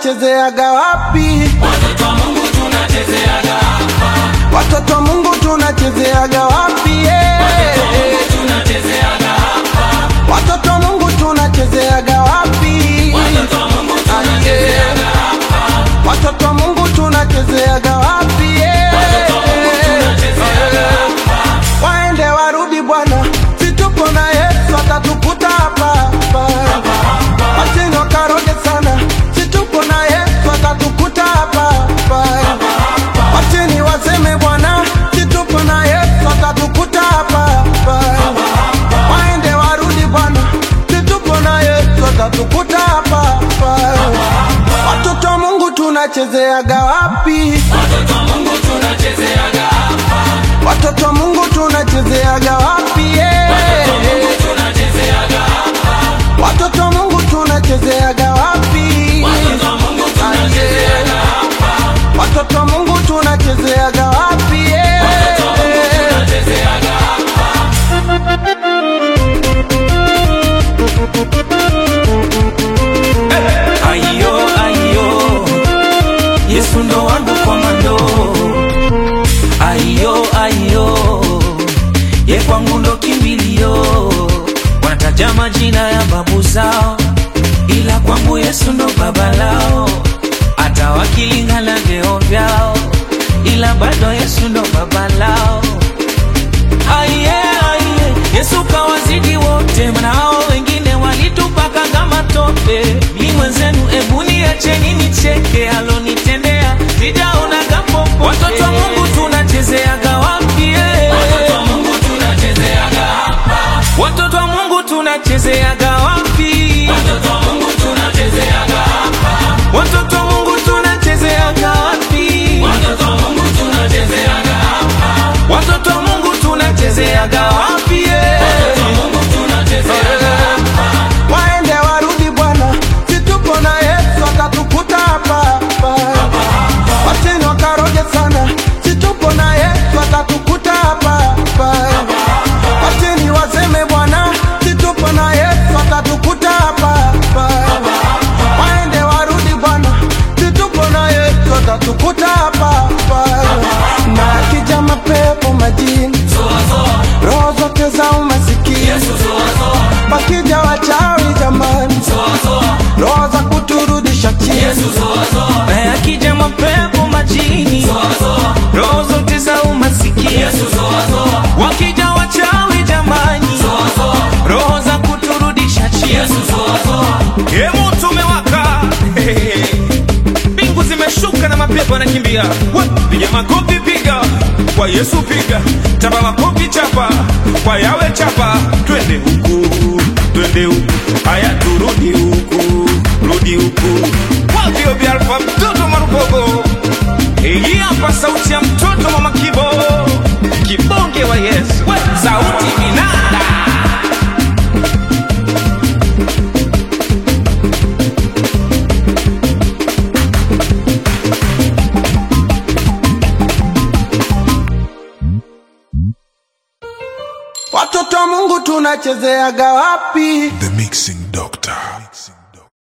tunachezeaga wapi? Watoto wa Mungu tunachezeaga hapa. Watoto wa Mungu tunachezeaga wapi? Watoto wa Mungu tunachezeaga wapi? Watoto wa Mungu tunachezeaga hapa. Watoto wa Mungu tunachezeaga wapi? Watoto wa Mungu tunachezeaga hapa. Waende warudi Bwana, situpo na Yesu atatukuta hapa. Watino karoge sana, situpo na Yesu atatukuta hapa. Watini waseme Bwana, situpo na Yesu atatukuta hapa. Waende warudi Bwana, situpo na Yesu atatukuta hapa. Watoto wa Mungu tunachezeaga wapi? Watoto wa Mungu tunachezeaga hapa. Watoto wa Mungu tunachezeaga wapi? Watoto wa Mungu tunachezeaga hapa. Watoto wa Mungu tunachezeaga wapi? Watoto wa Mungu tunachezeaga hapa. Watoto wa Mungu tunachezeaga wapi? Watoto wa Mungu tunachezeaga hapa. Ayo, ayo, Yesu ndo wangu komando. Ayo, ayo, ye kwangu ndo kimbilio. Wanataja majina ya babu zao, ila kwangu Yesu ndo baba lao. Hata wakilingana vyeo vyao, ila bado Yesu ndo baba lao. Aye, aye, Yesu kawazidi wote, maana hao wengine walitupaka kama tope. Mimi mwenzenu, ebu niacheni nicheke, alonitendea sijaona gapopo. Watoto wa Mungu tunachezeaga wapi? Watoto wa Mungu tunachezeaga hapa. Watoto wa Mungu tunachezeaga wapi? Watoto wa Mungu tunachezeaga hapa. Watoto wa Mungu tunachezeaga wapi? Watoto wa Mungu tunachezeaga hapa. Watoto wa Mungu tunachezeaga wapi? Watoto wa Mungu tunachezeaga hapa. Waende warudi Bwana, situpo na Yesu atatukuta hapa. Watini wakaroge sana, situpo na Yesu atatukuta hapa. Watini waseme Bwana, situpo na Yesu atatukuta hapa. Waende warudi Bwana, situpo na Yesu atatukuta hapa. Na akija mapepo majini, roho zote za umasikini, wakija wachawi jamani, roho za kuturudisha chini, Na yakija mapepo majini, roho zote za umasikini, wakija wachawi jamani, roho za kuturudisha chini. Moto umewaka, mbingu zimeshuka na mapepo yanakimbia. Piga makofi, piga kwa Yesu, piga chapa makofi, chapa kwa Yawe, chapa. Twende huku, twende huku, haya turudi huku, rudi huku. Wavyo vya Alfa, mtoto Marubogo. Hii hapa sauti ya mtoto Mama Kibo, kibonge wa Yesu, sauti vinanda. watoto wa Mungu tunachezeaga wapi? The mixing